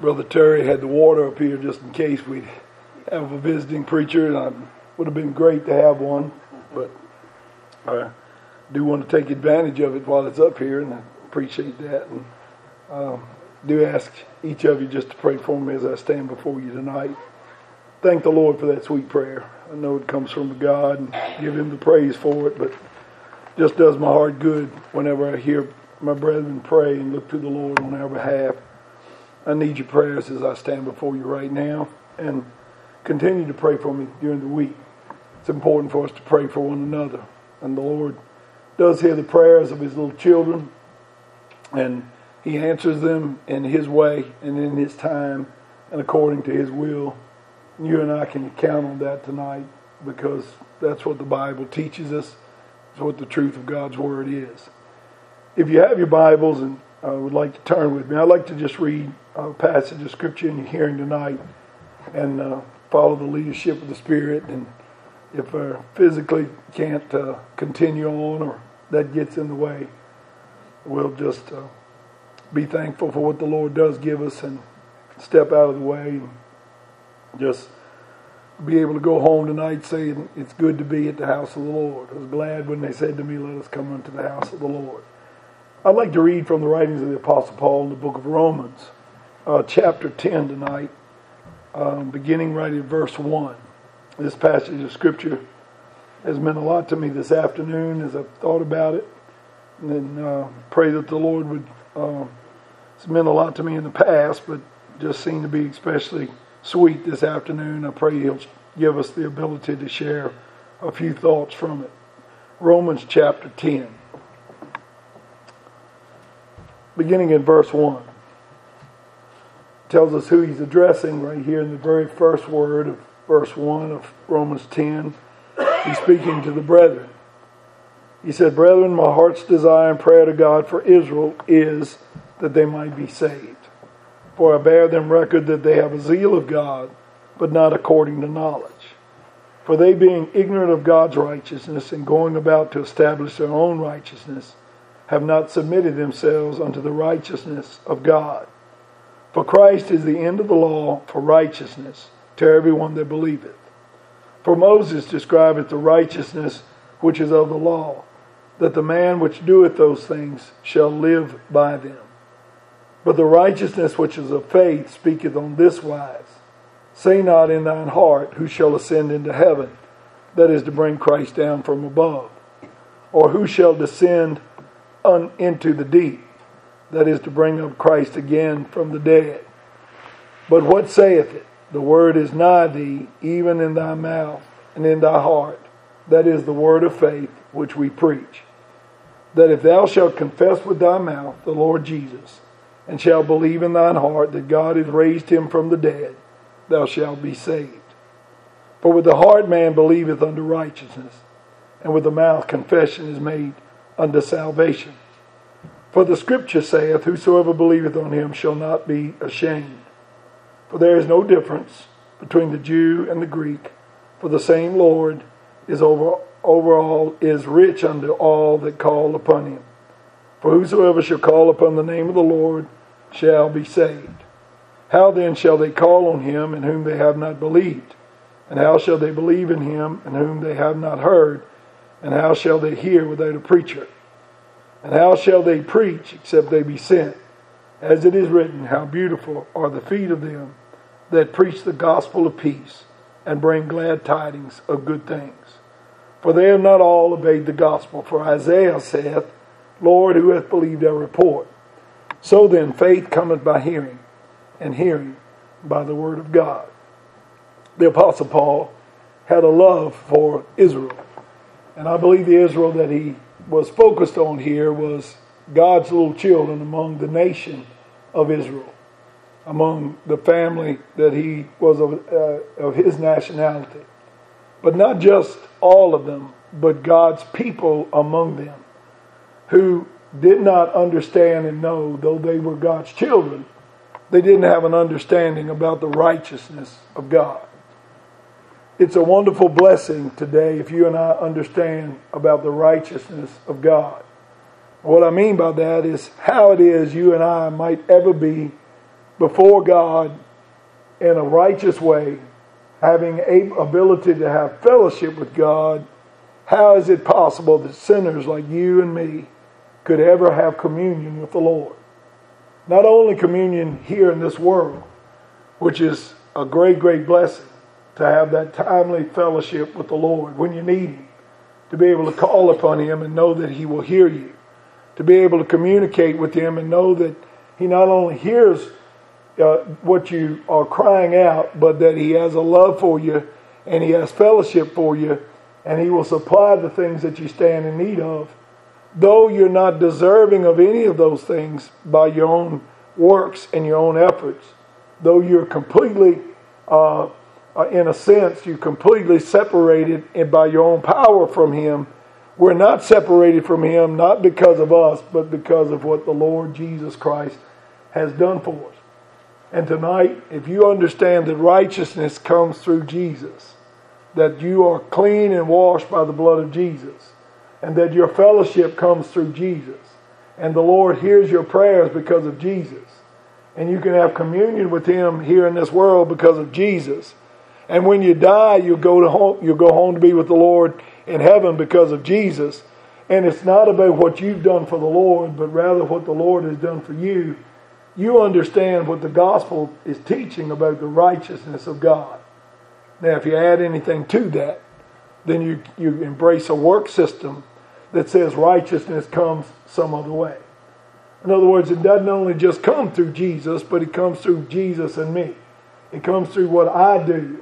Brother Terry had the water up here just in case we have a visiting preacher, and it would have been great to have one, but I do want to take advantage of it while it's up here, and I appreciate that. And do ask each of you just to pray for me as I stand before you tonight. Thank the Lord for that sweet prayer. I know it comes from God, and give Him the praise for it, but just does my heart good whenever I hear my brethren pray and look to the Lord on our behalf. I need your prayers as I stand before you right now, and continue to pray for me during the week. It's important for us to pray for one another, and the Lord does hear the prayers of His little children, and He answers them in His way and in His time and according to His will. You and I can count on that tonight, because that's what the Bible teaches us. It's what the truth of God's Word is. If you have your Bibles and would like to turn with me, I'd like to just read a passage of Scripture in your hearing tonight and follow the leadership of the Spirit. And if I physically can't continue on, or that gets in the way, we'll just be thankful for what the Lord does give us and step out of the way and just be able to go home tonight saying it's good to be at the house of the Lord. I was glad when they said to me, let us come unto the house of the Lord. I'd like to read from the writings of the Apostle Paul in the book of Romans, chapter 10 tonight, beginning right at verse 1. This passage of Scripture has meant a lot to me this afternoon as I've thought about it, and pray that the Lord would, it's meant a lot to me in the past, but just seemed to be especially sweet this afternoon. I pray He'll give us the ability to share a few thoughts from it. Romans chapter 10, beginning in verse 1, tells us who he's addressing right here in the very first word of verse 1 of Romans 10. He's speaking to the brethren. He said, "Brethren, my heart's desire and prayer to God for Israel is that they might be saved. For I bear them record that they have a zeal of God, but not according to knowledge. For they, being ignorant of God's righteousness and going about to establish their own righteousness, have not submitted themselves unto the righteousness of God. For Christ is the end of the law for righteousness to everyone that believeth. For Moses describeth the righteousness which is of the law, that the man which doeth those things shall live by them. But the righteousness which is of faith speaketh on this wise, say not in thine heart, who shall ascend into heaven, that is to bring Christ down from above, or who shall descend into the deep, that is to bring up Christ again from the dead. But what saith it? The word is nigh thee, even in thy mouth and in thy heart, that is the word of faith which we preach. That if thou shalt confess with thy mouth the Lord Jesus, and shalt believe in thine heart that God hath raised him from the dead, thou shalt be saved. For with the heart man believeth unto righteousness, and with the mouth confession is made unto salvation. For the Scripture saith, whosoever believeth on him shall not be ashamed. For there is no difference between the Jew and the Greek, for the same Lord is over all, is rich unto all that call upon him. For whosoever shall call upon the name of the Lord shall be saved. How then shall they call on him in whom they have not believed? And how shall they believe in him in whom they have not heard? And how shall they hear without a preacher? And how shall they preach except they be sent? As it is written, how beautiful are the feet of them that preach the gospel of peace and bring glad tidings of good things. For they have not all obeyed the gospel. For Isaiah saith, Lord, who hath believed our report? So then faith cometh by hearing, and hearing by the word of God." The Apostle Paul had a love for Israel. And I believe the Israel that he was focused on here was God's little children among the nation of Israel, among the family that he was of his nationality. But not just all of them, but God's people among them, who did not understand and know, though they were God's children, they didn't have an understanding about the righteousness of God. It's a wonderful blessing today if you and I understand about the righteousness of God. What I mean by that is how it is you and I might ever be before God in a righteous way, having ability to have fellowship with God, how is it possible that sinners like you and me could ever have communion with the Lord? Not only communion here in this world, which is a great, great blessing to have that timely fellowship with the Lord when you need Him, to be able to call upon Him and know that He will hear you, to be able to communicate with Him and know that He not only hears what you are crying out, but that He has a love for you and He has fellowship for you, and He will supply the things that you stand in need of, though you're not deserving of any of those things by your own works and your own efforts, though you're completely, in a sense, you're completely separated by your own power from Him. We're not separated from Him, not because of us, but because of what the Lord Jesus Christ has done for us. And tonight, if you understand that righteousness comes through Jesus, that you are clean and washed by the blood of Jesus, and that your fellowship comes through Jesus, and the Lord hears your prayers because of Jesus, and you can have communion with Him here in this world because of Jesus, and when you die, you'll go home to be with the Lord in heaven because of Jesus. And it's not about what you've done for the Lord, but rather what the Lord has done for you. You understand what the gospel is teaching about the righteousness of God. Now, if you add anything to that, then you embrace a work system that says righteousness comes some other way. In other words, it doesn't only just come through Jesus, but it comes through Jesus and me. It comes through what I do,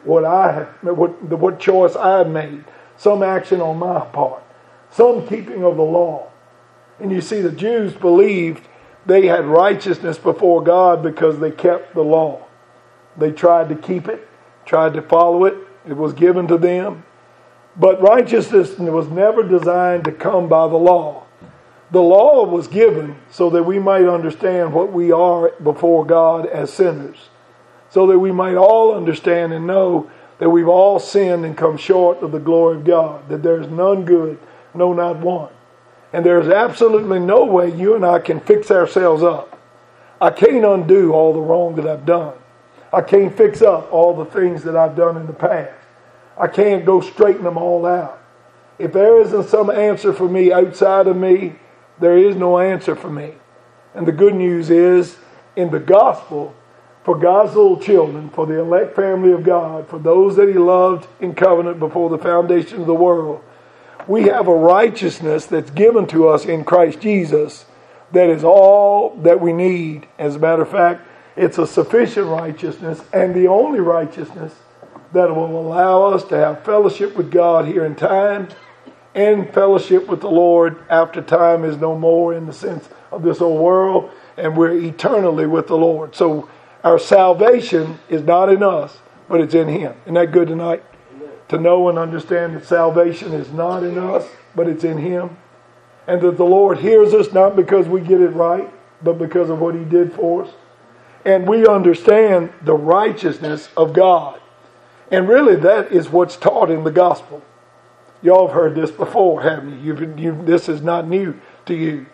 what choice I've made, some action on my part, some keeping of the law. And you see, the Jews believed they had righteousness before God because they kept the law. They tried to keep it, tried to follow it. It was given to them. But righteousness was never designed to come by the law. The law was given so that we might understand what we are before God as sinners, so that we might all understand and know that we've all sinned and come short of the glory of God, that there is none good, no, not one. And there's absolutely no way you and I can fix ourselves up. I can't undo all the wrong that I've done. I can't fix up all the things that I've done in the past. I can't go straighten them all out. If there isn't some answer for me outside of me, there is no answer for me. And the good news is, in the gospel, for God's little children, for the elect family of God, for those that He loved in covenant before the foundation of the world, we have a righteousness that's given to us in Christ Jesus that is all that we need. As a matter of fact, it's a sufficient righteousness and the only righteousness that will allow us to have fellowship with God here in time and fellowship with the Lord after time is no more, in the sense of this old world, and we're eternally with the Lord. So our salvation is not in us, but it's in Him. Isn't that good tonight? To know and understand that salvation is not in us, but it's in Him. And that the Lord hears us not because we get it right, but because of what He did for us. And we understand the righteousness of God. And really that is what's taught in the gospel. Y'all have heard this before, haven't you? This is not new to you.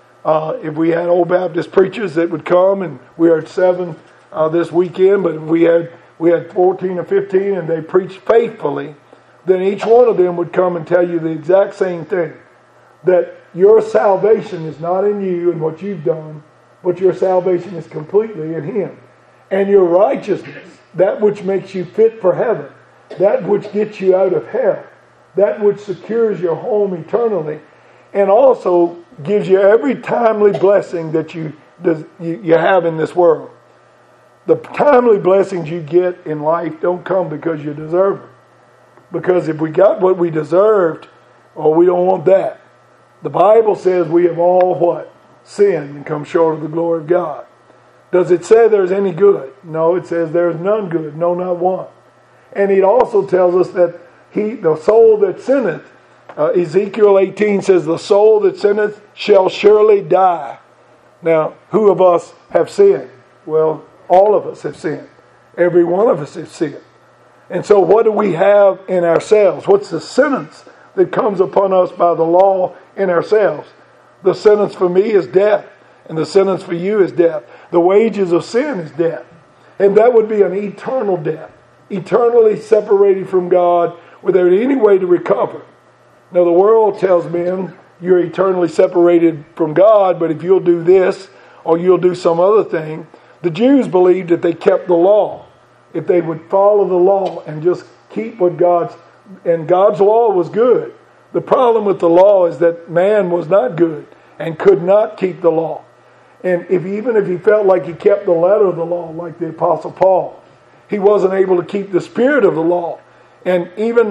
If we had old Baptist preachers that would come, and we had 7 this weekend, but if we had 14 or 15 and they preached faithfully, then each one of them would come and tell you the exact same thing. That your salvation is not in you and what you've done, but your salvation is completely in Him. And your righteousness, that which makes you fit for heaven, that which gets you out of hell, that which secures your home eternally, and also gives you every timely blessing that you have in this world. The timely blessings you get in life don't come because you deserve them. Because if we got what we deserved, we don't want that. The Bible says we have all what? Sinned and come short of the glory of God. Does it say there's any good? No, it says there's none good, no, not one. And it also tells us that the soul that sinneth, Ezekiel 18 says, the soul that sinneth shall surely die. Now, who of us have sinned? Well, all of us have sinned. Every one of us has sinned. And so what do we have in ourselves? What's the sentence that comes upon us by the law in ourselves? The sentence for me is death. and the sentence for you is death. The wages of sin is death. And that would be an eternal death, eternally separated from God without any way to recover. Now, the world tells men you're eternally separated from God, but if you'll do this or you'll do some other thing. The Jews believed that they kept the law. If they would follow the law and just keep what God's law was good. The problem with the law is that man was not good and could not keep the law. And even if he felt like he kept the letter of the law, like the Apostle Paul, he wasn't able to keep the spirit of the law. And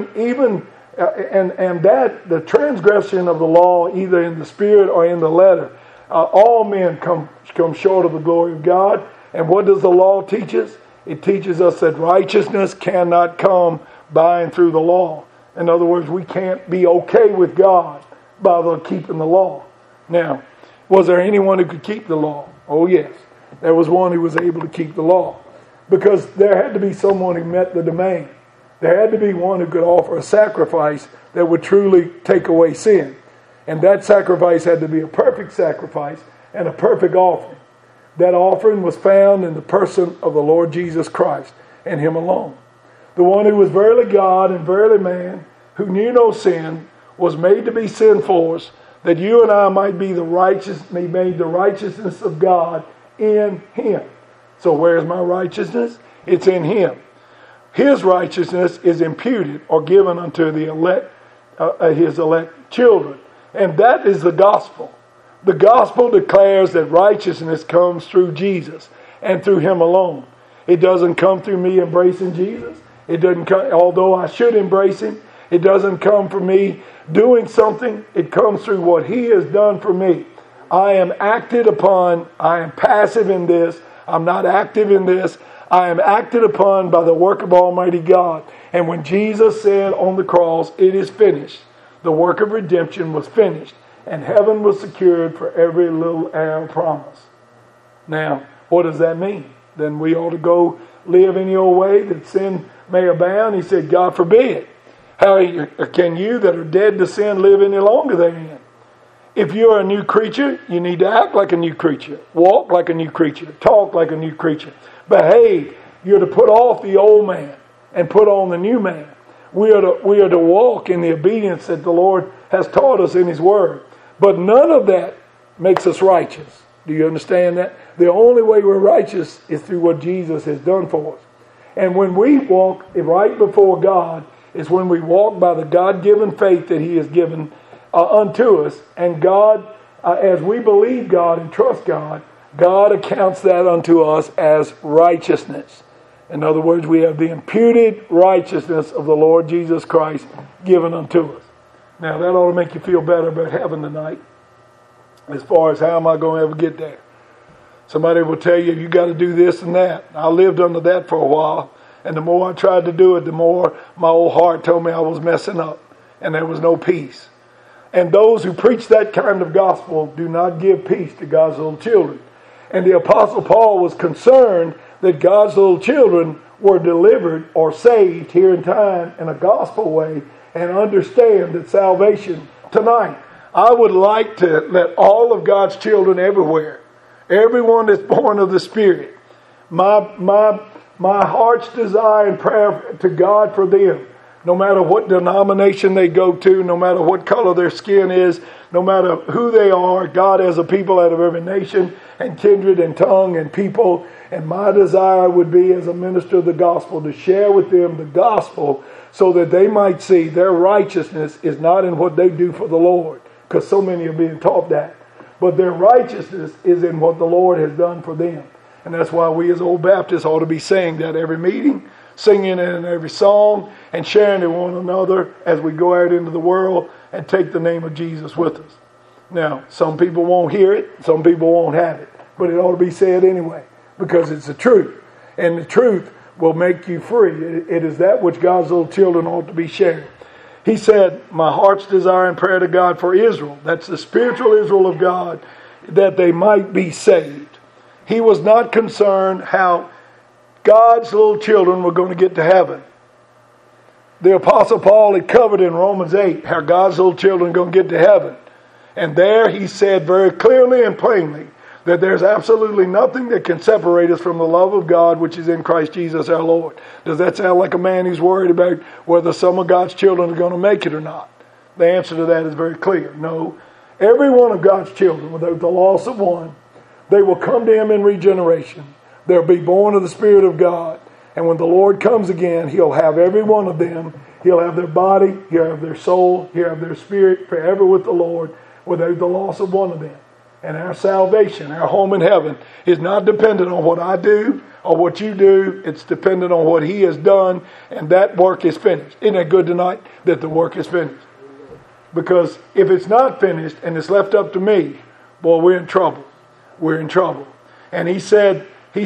the transgression of the law, either in the spirit or in the letter, all men come short of the glory of God. And what does the law teach us? It teaches us that righteousness cannot come by and through the law. In other words, we can't be okay with God by keeping the law. Now, was there anyone who could keep the law? Oh, yes. There was one who was able to keep the law. Because there had to be someone who met the demand. There had to be one who could offer a sacrifice that would truly take away sin. And that sacrifice had to be a perfect sacrifice and a perfect offering. That offering was found in the person of the Lord Jesus Christ and Him alone. The one who was verily God and verily man, who knew no sin, was made to be sin for us, that you and I might be made the righteousness of God in Him. So where's my righteousness? It's in Him. His righteousness is imputed or given unto the elect, His elect children. And that is the gospel. The gospel declares that righteousness comes through Jesus and through Him alone. It doesn't come through me embracing Jesus. It doesn't come, although I should embrace Him. It doesn't come from me doing something. It comes through what He has done for me. I am acted upon. I am passive in this. I'm not active in this. I am acted upon by the work of Almighty God. And when Jesus said on the cross, "It is finished," the work of redemption was finished. And heaven was secured for every little heir promise. Now, what does that mean? Then we ought to go live any old way that sin may abound? He said, God forbid. How can you that are dead to sin live any longer therein? If you're a new creature, you need to act like a new creature. Walk like a new creature. Talk like a new creature. Behave. You're to put off the old man and put on the new man. We are to walk in the obedience that the Lord has taught us in His Word. But none of that makes us righteous. Do you understand that? The only way we're righteous is through what Jesus has done for us. And when we walk right before God is when we walk by the God-given faith that He has given unto us. And God, as we believe God and trust God, God accounts that unto us as righteousness. In other words, we have the imputed righteousness of the Lord Jesus Christ given unto us. Now, that ought to make you feel better about heaven tonight. As far as how am I going to ever get there? Somebody will tell you, you got to do this and that. I lived under that for a while. And the more I tried to do it, the more my old heart told me I was messing up. And there was no peace. And those who preach that kind of gospel do not give peace to God's little children. And the Apostle Paul was concerned that God's little children were delivered or saved here in time in a gospel way and understand that salvation tonight. I would like to let all of God's children everywhere, everyone that's born of the Spirit, my heart's desire and prayer to God for them, no matter what denomination they go to, no matter what color their skin is, no matter who they are, God has a people out of every nation and kindred and tongue and people. And my desire would be as a minister of the gospel to share with them the gospel so that they might see their righteousness is not in what they do for the Lord, because so many are being taught that. But their righteousness is in what the Lord has done for them. And that's why we as Old Baptists ought to be saying that every meeting, singing it in every song, and sharing it with one another as we go out into the world and take the name of Jesus with us. Now, some people won't hear it, some people won't have it, but it ought to be said anyway, because it's the truth. And the truth will make you free. It is that which God's little children ought to be sharing. He said, my heart's desire and prayer to God for Israel, that's the spiritual Israel of God, that they might be saved. He was not concerned how God's little children were going to get to heaven. The Apostle Paul had covered in Romans 8 how God's little children are going to get to heaven. And there he said very clearly and plainly that there's absolutely nothing that can separate us from the love of God which is in Christ Jesus our Lord. Does that sound like a man who's worried about whether some of God's children are going to make it or not? The answer to that is very clear. No. Every one of God's children, without the loss of one, they will come to Him in regeneration. They'll be born of the Spirit of God. And when the Lord comes again, He'll have every one of them. He'll have their body, He'll have their soul, He'll have their spirit forever with the Lord without the loss of one of them. And our salvation, our home in heaven, is not dependent on what I do or what you do. It's dependent on what He has done, and that work is finished. Isn't that good tonight that the work is finished? Because if it's not finished and it's left up to me, boy, we're in trouble. We're in trouble. And He said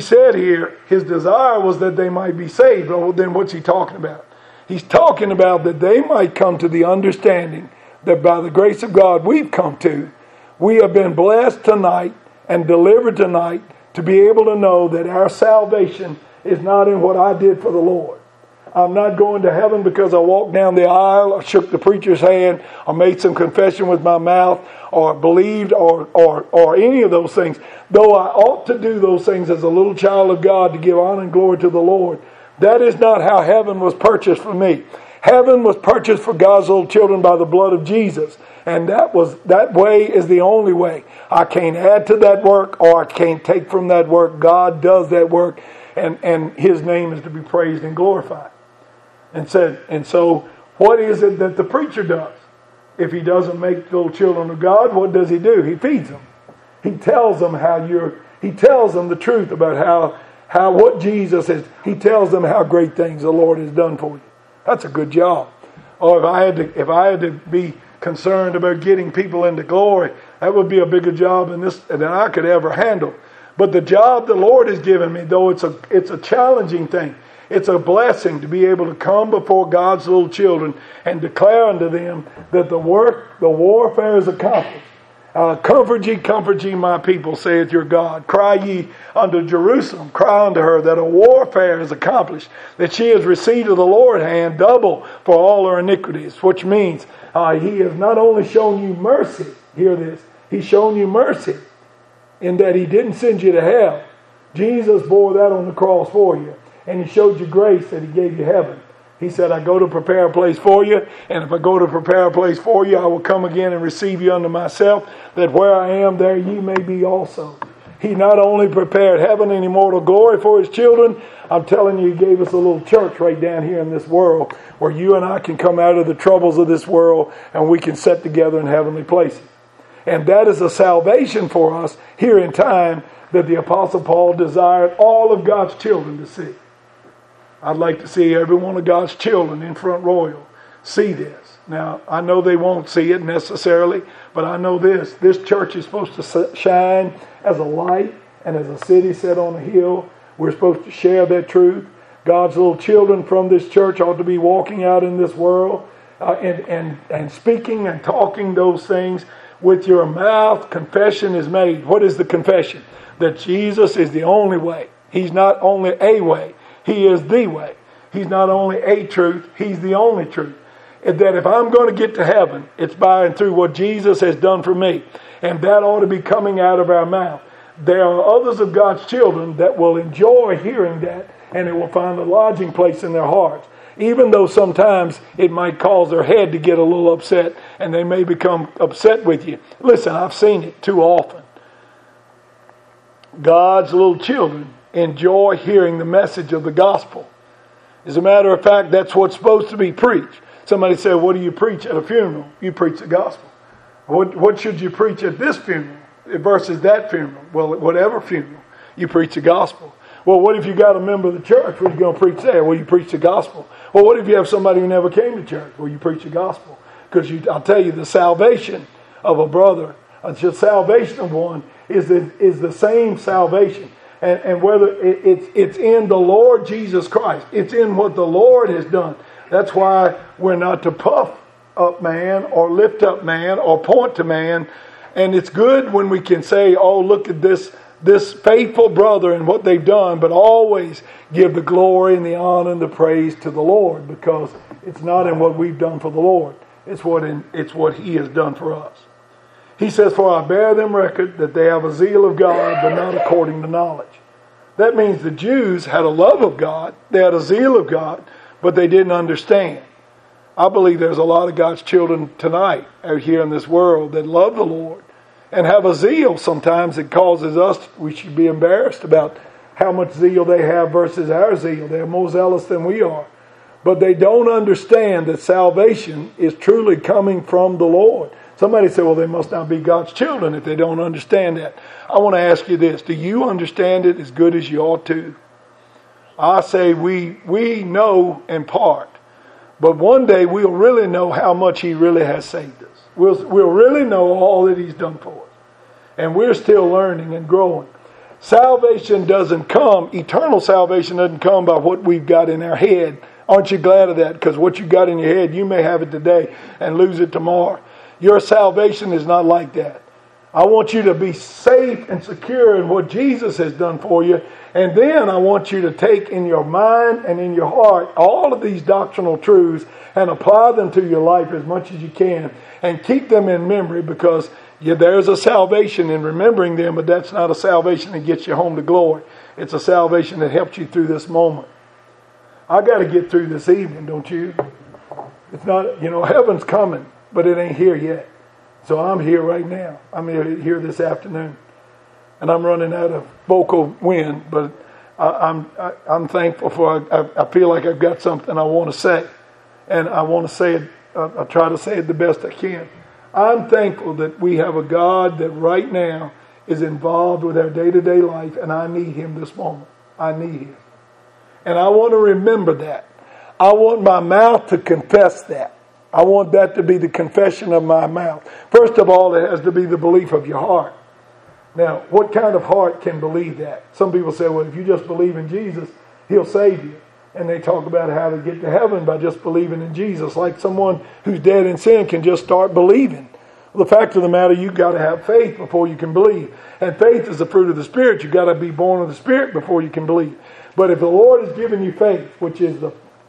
here, His desire was that they might be saved. Well, then what's He talking about? He's talking about that they might come to the understanding that by the grace of God we've come to, we have been blessed tonight and delivered tonight to be able to know that our salvation is not in what I did for the Lord. I'm not going to heaven because I walked down the aisle or shook the preacher's hand or made some confession with my mouth or believed or any of those things. Though I ought to do those things as a little child of God to give honor and glory to the Lord, that is not how heaven was purchased for me. Heaven was purchased for God's little children by the blood of Jesus. And that way is the only way. I can't add to that work or I can't take from that work. God does that work, and His name is to be praised and glorified. And so what is it that the preacher does? If he doesn't make little children of God, what does he do? He feeds them. He tells them he tells them the truth about how what Jesus is. He tells them how great things the Lord has done for you. That's a good job. Or if I had to be concerned about getting people into glory, that would be a bigger job than I could ever handle. But the job the Lord has given me, though it's a challenging thing, it's a blessing to be able to come before God's little children and declare unto them that the warfare is accomplished. Comfort ye, my people, saith your God. Cry ye unto Jerusalem, cry unto her that a warfare is accomplished, that she has received of the Lord's hand double for all her iniquities. Which means He has not only shown you mercy, hear this, He's shown you mercy in that He didn't send you to hell. Jesus bore that on the cross for you. And He showed you grace that He gave you heaven. He said, I go to prepare a place for you, and if I go to prepare a place for you, I will come again and receive you unto myself, that where I am, there ye may be also. He not only prepared heaven and immortal glory for His children, I'm telling you, He gave us a little church right down here in this world, where you and I can come out of the troubles of this world, and we can sit together in heavenly places. And that is a salvation for us here in time that the Apostle Paul desired all of God's children to see. I'd like to see every one of God's children in Front Royal see this. Now, I know they won't see it necessarily, but I know this. This church is supposed to shine as a light and as a city set on a hill. We're supposed to share that truth. God's little children from this church ought to be walking out in this world and speaking and talking those things with your mouth. Confession is made. What is the confession? That Jesus is the only way. He's not only a way. He is the way. He's not only a truth, He's the only truth. And that if I'm going to get to heaven, it's by and through what Jesus has done for me. And that ought to be coming out of our mouth. There are others of God's children that will enjoy hearing that, and it will find a lodging place in their hearts. Even though sometimes it might cause their head to get a little upset, and they may become upset with you. Listen, I've seen it too often. God's little children enjoy hearing the message of the gospel. As a matter of fact, that's what's supposed to be preached. Somebody said, what do you preach at a funeral? You preach the gospel. What should you preach at this funeral versus that funeral? Well, whatever funeral, you preach the gospel. Well, what if you got a member of the church? What are you going to preach there? Well, you preach the gospel. Well, what if you have somebody who never came to church? Well, you preach the gospel. Because I'll tell you, the salvation of a brother, the salvation of one is the same salvation. And whether it's in the Lord Jesus Christ, it's in what the Lord has done. That's why we're not to puff up man or lift up man or point to man. And it's good when we can say, oh, look at this faithful brother and what they've done, but always give the glory and the honor and the praise to the Lord, because it's not in what we've done for the Lord. It's what He has done for us. He says, for I bear them record that they have a zeal of God, but not according to knowledge. That means the Jews had a love of God, they had a zeal of God, but they didn't understand. I believe there's a lot of God's children tonight out here in this world that love the Lord and have a zeal sometimes that causes us, we should be embarrassed about how much zeal they have versus our zeal. They're more zealous than we are. But they don't understand that salvation is truly coming from the Lord. Somebody said, well, they must not be God's children if they don't understand that. I want to ask you this. Do you understand it as good as you ought to? I say we know in part. But one day we'll really know how much He really has saved us. We'll really know all that He's done for us. And we're still learning and growing. Salvation doesn't come, eternal salvation doesn't come by what we've got in our head. Aren't you glad of that? Because what you got in your head, you may have it today and lose it tomorrow. Your salvation is not like that. I want you to be safe and secure in what Jesus has done for you. And then I want you to take in your mind and in your heart all of these doctrinal truths and apply them to your life as much as you can. And keep them in memory, because there's a salvation in remembering them, but that's not a salvation that gets you home to glory. It's a salvation that helps you through this moment. I got to get through this evening, don't you? It's not, heaven's coming, but it ain't here yet. So I'm here right now. I'm here this afternoon. And I'm running out of vocal wind, but I'm thankful for, I feel like I've got something I want to say. And I want to say it, I'll try to say it the best I can. I'm thankful that we have a God that right now is involved with our day-to-day life, and I need Him this moment. I need Him. And I want to remember that. I want my mouth to confess that. I want that to be the confession of my mouth. First of all, it has to be the belief of your heart. Now, what kind of heart can believe that? Some people say, well, if you just believe in Jesus, He'll save you. And they talk about how to get to heaven by just believing in Jesus. Like someone who's dead in sin can just start believing. Well, the fact of the matter, you've got to have faith before you can believe. And faith is the fruit of the Spirit. You've got to be born of the Spirit before you can believe. But if the Lord has given you faith, which is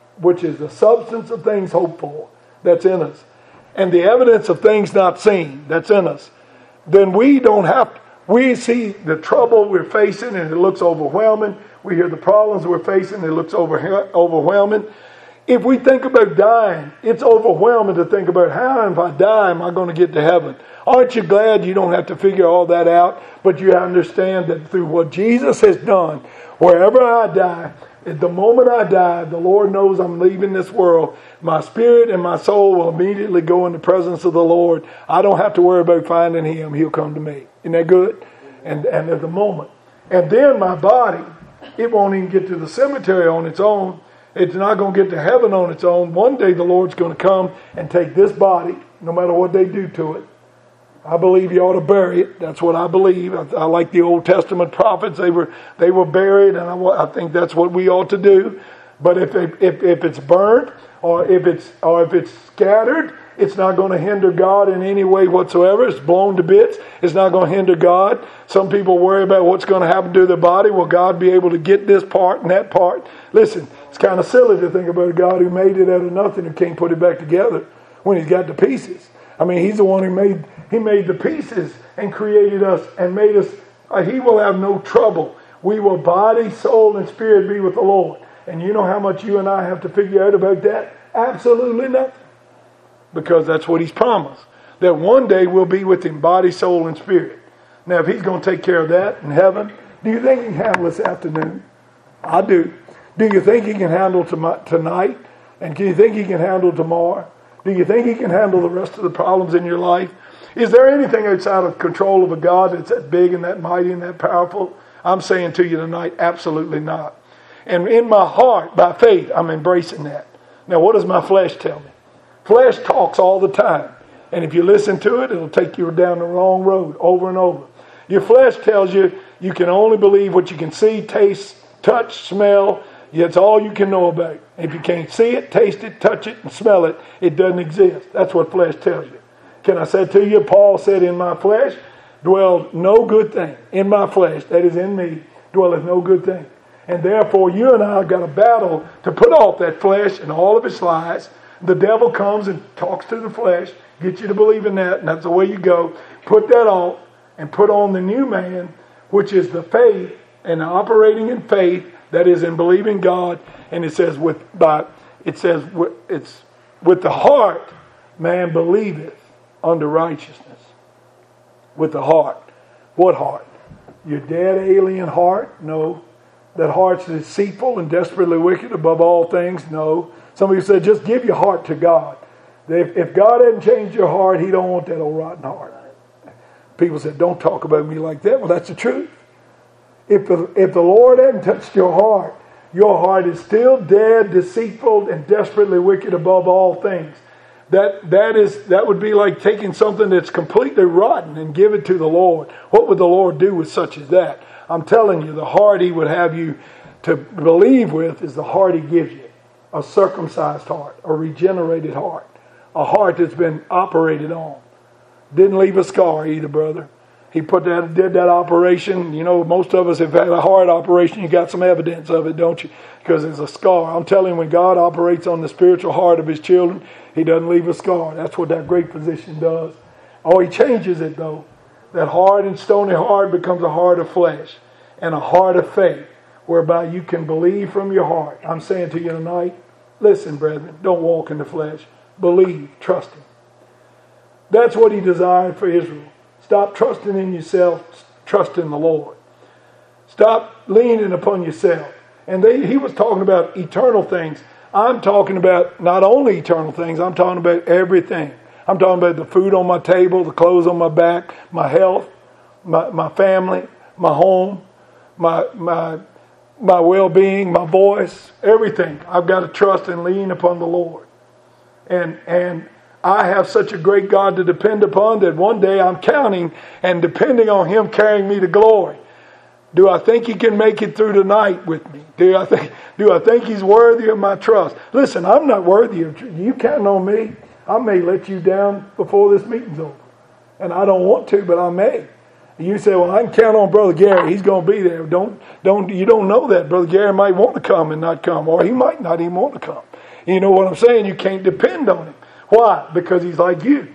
the substance of things hoped for, that's in us, and the evidence of things not seen, that's in us, then we don't have to. We see the trouble we're facing and it looks overwhelming. We hear the problems we're facing and it looks overwhelming. If we think about dying, it's overwhelming to think about how, if I die, am I going to get to heaven? Aren't you glad you don't have to figure all that out, but you understand that through what Jesus has done, wherever I die, at the moment I die, the Lord knows I'm leaving this world. My spirit and my soul will immediately go in the presence of the Lord. I don't have to worry about finding Him. He'll come to me. Isn't that good? And at the moment. And then my body, it won't even get to the cemetery on its own. It's not going to get to heaven on its own. One day the Lord's going to come and take this body, no matter what they do to it. I believe you ought to bury it. That's what I believe. I like the Old Testament prophets. They were buried, and I think that's what we ought to do. But if it's burnt or if it's scattered, it's not going to hinder God in any way whatsoever. It's blown to bits. It's not going to hinder God. Some people worry about what's going to happen to their body. Will God be able to get this part and that part? Listen, it's kind of silly to think about a God who made it out of nothing and can't put it back together when He's got the pieces. I mean, He's the one who made the pieces and created us and made us. He will have no trouble. We will body, soul, and spirit be with the Lord. And you know how much you and I have to figure out about that? Absolutely nothing. Because that's what He's promised. That one day we'll be with Him, body, soul, and spirit. Now, if He's going to take care of that in heaven, do you think He can handle this afternoon? I do. Do you think He can handle tonight? And do you think He can handle tomorrow? Do you think He can handle the rest of the problems in your life? Is there anything outside of control of a God that's that big and that mighty and that powerful? I'm saying to you tonight, absolutely not. And in my heart, by faith, I'm embracing that. Now, what does my flesh tell me? Flesh talks all the time. And if you listen to it, it'll take you down the wrong road over and over. Your flesh tells you you can only believe what you can see, taste, touch, smell. That's all you can know about. If you can't see it, taste it, touch it, and smell it, it doesn't exist. That's what flesh tells you. Can I say to you, Paul said, in my flesh dwells no good thing. In my flesh, that is in me, dwelleth no good thing. And therefore, you and I have got a battle to put off that flesh and all of its lies. The devil comes and talks to the flesh. Get you to believe in that, and that's the way you go. Put that off and put on the new man, which is the faith and operating in faith that is in believing God. And it says it's with the heart man believeth unto righteousness. With the heart. What heart? Your dead alien heart? No. That heart's deceitful and desperately wicked above all things? No. Somebody said, just give your heart to God. If God hadn't changed your heart, He don't want that old rotten heart. People said, don't talk about me like that. Well, that's the truth. If the Lord hadn't touched your heart is still dead, deceitful, and desperately wicked above all things. That would be like taking something that's completely rotten and give it to the Lord. What would the Lord do with such as that? I'm telling you, the heart He would have you to believe with is the heart He gives you. A circumcised heart, a regenerated heart, a heart that's been operated on. Didn't leave a scar either, brother. He did that operation. You know, most of us have had a heart operation. You got some evidence of it, don't you? Because there's a scar. I'm telling you, when God operates on the spiritual heart of His children, He doesn't leave a scar. That's what that great physician does. Oh, He changes it, though. That hard and stony heart becomes a heart of flesh and a heart of faith, whereby you can believe from your heart. I'm saying to you tonight, listen, brethren, don't walk in the flesh. Believe, trust Him. That's what He desired for Israel. Stop trusting in yourself, trust in the Lord. Stop leaning upon yourself. And He was talking about eternal things. I'm talking about not only eternal things, I'm talking about everything. I'm talking about the food on my table, the clothes on my back, my health, my family, my home, my well-being, my voice, everything. I've got to trust and lean upon the Lord. And I have such a great God to depend upon that one day I'm counting and depending on Him carrying me to glory. Do I think He can make it through the night with me? Do I think He's worthy of my trust? Listen, I'm not worthy of you counting on me. I may let you down before this meeting's over. And I don't want to, but I may. You say, well, I can count on Brother Gary. He's going to be there. You don't know that. Brother Gary might want to come and not come, or he might not even want to come. You know what I'm saying? You can't depend on him. Why? Because he's like you.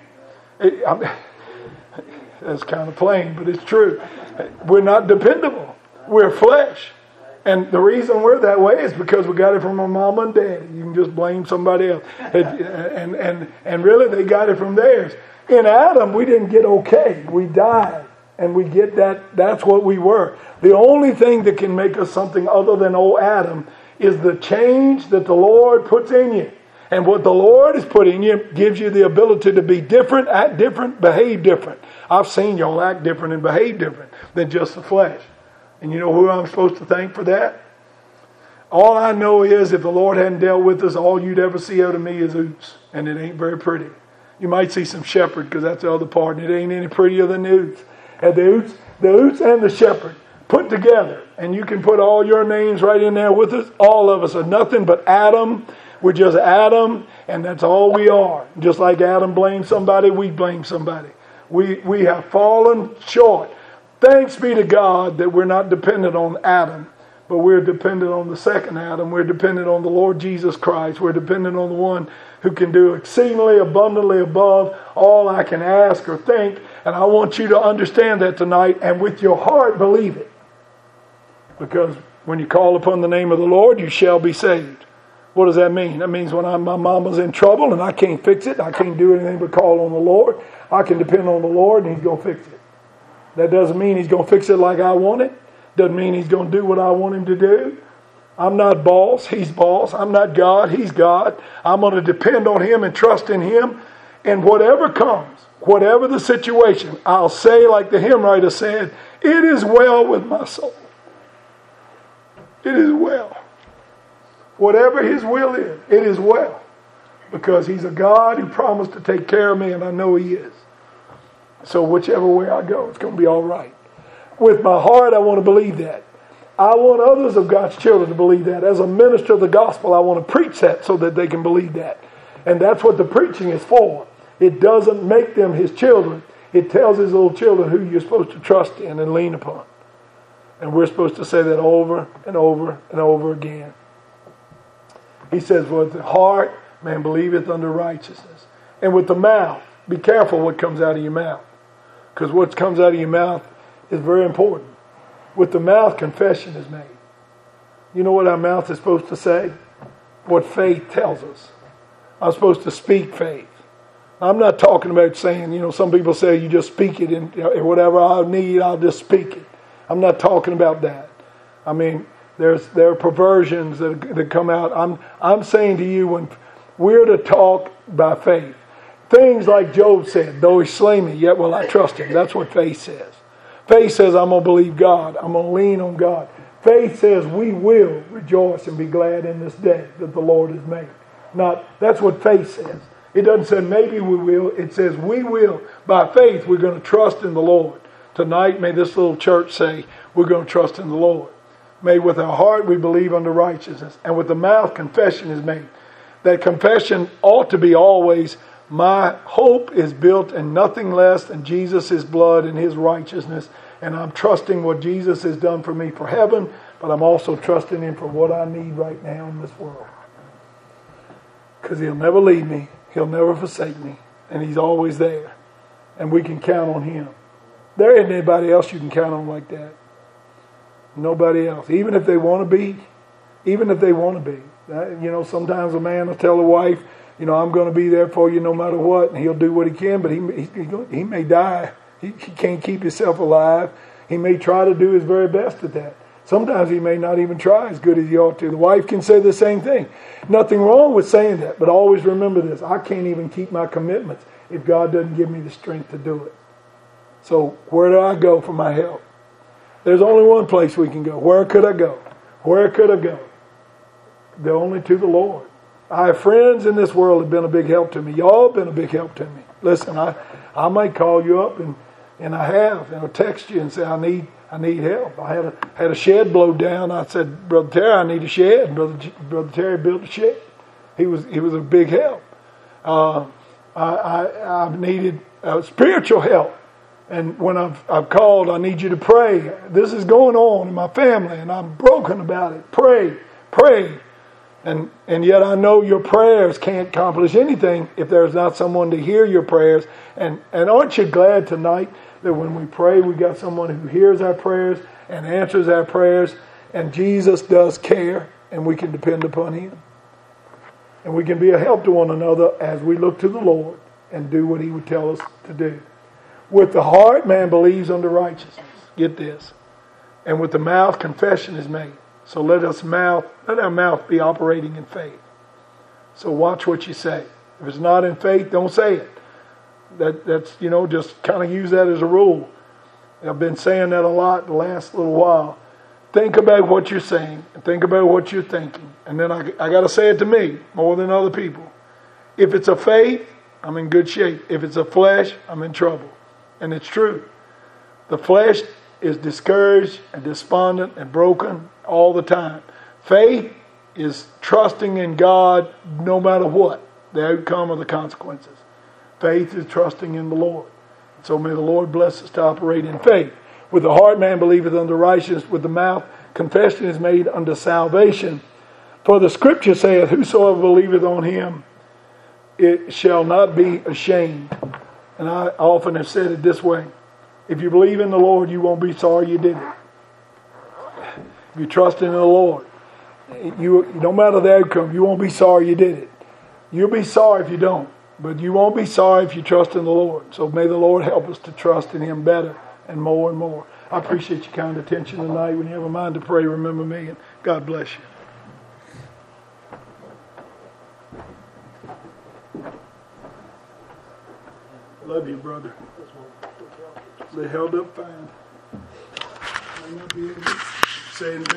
That's kind of plain, but it's true. We're not dependable. We're flesh. And the reason we're that way is because we got it from our mama and daddy. You can just blame somebody else. And really, they got it from theirs. In Adam, we didn't get okay. We died. And we get that. That's what we were. The only thing that can make us something other than old Adam is the change that the Lord puts in you. And what the Lord has put in you gives you the ability to be different, act different, behave different. I've seen y'all act different and behave different than just the flesh. And you know who I'm supposed to thank for that? All I know is if the Lord hadn't dealt with us, all you'd ever see out of me is oots. And it ain't very pretty. You might see some shepherd because that's the other part. And it ain't any prettier than the oots. And the oots and the shepherd put together. And you can put all your names right in there with us. All of us are nothing but Adam. We're just Adam, and that's all we are. Just like Adam blamed somebody, we blame somebody. We have fallen short. Thanks be to God that we're not dependent on Adam, but we're dependent on the second Adam. We're dependent on the Lord Jesus Christ. We're dependent on the one who can do exceedingly abundantly above all I can ask or think. And I want you to understand that tonight, and with your heart believe it. Because when you call upon the name of the Lord, you shall be saved. What does that mean? That means when my mama's in trouble and I can't fix it, I can't do anything but call on the Lord, I can depend on the Lord and He's going to fix it. That doesn't mean He's going to fix it like I want it. Doesn't mean He's going to do what I want Him to do. I'm not boss, He's boss. I'm not God, He's God. I'm going to depend on Him and trust in Him. And whatever comes, whatever the situation, I'll say like the hymn writer said, it is well with my soul. It is well. Whatever His will is, it is well. Because He's a God who promised to take care of me, and I know He is. So whichever way I go, it's going to be all right. With my heart, I want to believe that. I want others of God's children to believe that. As a minister of the gospel, I want to preach that so that they can believe that. And that's what the preaching is for. It doesn't make them His children. It tells His little children who you're supposed to trust in and lean upon. And we're supposed to say that over and over and over again. He says, with the heart, man believeth unto righteousness. And with the mouth, be careful what comes out of your mouth. Because what comes out of your mouth is very important. With the mouth, confession is made. You know what our mouth is supposed to say? What faith tells us. I'm supposed to speak faith. I'm not talking about saying, some people say you just speak it and whatever I need, I'll just speak it. I'm not talking about that. I mean, there are perversions that come out. I'm saying to you, when we're to talk by faith, things like Job said, though he slay me, yet will I trust him. That's what faith says. Faith says I'm going to believe God. I'm going to lean on God. Faith says we will rejoice and be glad in this day that the Lord has made. That's what faith says. It doesn't say maybe we will. It says we will. By faith, we're going to trust in the Lord. Tonight, may this little church say we're going to trust in the Lord. May with our heart we believe unto righteousness. And with the mouth, confession is made. That confession ought to be always, my hope is built in nothing less than Jesus' blood and His righteousness. And I'm trusting what Jesus has done for me for heaven, but I'm also trusting Him for what I need right now in this world. Because He'll never leave me. He'll never forsake me. And He's always there. And we can count on Him. There isn't anybody else you can count on like that. Nobody else. Even if they want to be. Even if they want to be. Sometimes a man will tell a wife, I'm going to be there for you no matter what. And he'll do what he can, but he may die. He can't keep himself alive. He may try to do his very best at that. Sometimes he may not even try as good as he ought to. The wife can say the same thing. Nothing wrong with saying that, but always remember this. I can't even keep my commitments if God doesn't give me the strength to do it. So where do I go for my help? There's only one place we can go. Where could I go? Where could I go? Go only to the Lord. I have friends in this world that have been a big help to me. Y'all have been a big help to me. Listen, I might call you up and I have, and I'll text you and say, I need help. I had a shed blow down. I said, Brother Terry, I need a shed. And Brother Terry built a shed. He was a big help. I've needed spiritual help. And when I've called, I need you to pray. This is going on in my family, and I'm broken about it. Pray. And yet I know your prayers can't accomplish anything if there's not someone to hear your prayers. And aren't you glad tonight that when we pray, we got someone who hears our prayers and answers our prayers, and Jesus does care, and we can depend upon Him. And we can be a help to one another as we look to the Lord and do what He would tell us to do. With the heart, man believes unto righteousness. Get this. And with the mouth, confession is made. So let our mouth be operating in faith. So watch what you say. If it's not in faith, don't say it. That's just kind of use that as a rule. I've been saying that a lot the last little while. Think about what you're saying. And think about what you're thinking. And then I got to say it to me more than other people. If it's a faith, I'm in good shape. If it's a flesh, I'm in trouble. And it's true. The flesh is discouraged and despondent and broken all the time. Faith is trusting in God no matter what, the outcome or the consequences. Faith is trusting in the Lord. So may the Lord bless us to operate in faith. With the heart man believeth unto righteousness, with the mouth confession is made unto salvation. For the Scripture saith, whosoever believeth on Him, it shall not be ashamed. And I often have said it this way. If you believe in the Lord, you won't be sorry you did it. If you trust in the Lord, no matter the outcome, you won't be sorry you did it. You'll be sorry if you don't, but you won't be sorry if you trust in the Lord. So may the Lord help us to trust in Him better and more and more. I appreciate your kind attention tonight. When you have a mind to pray, remember me, and God bless you. Love you, brother. They held up fine. I might not be able to say anything.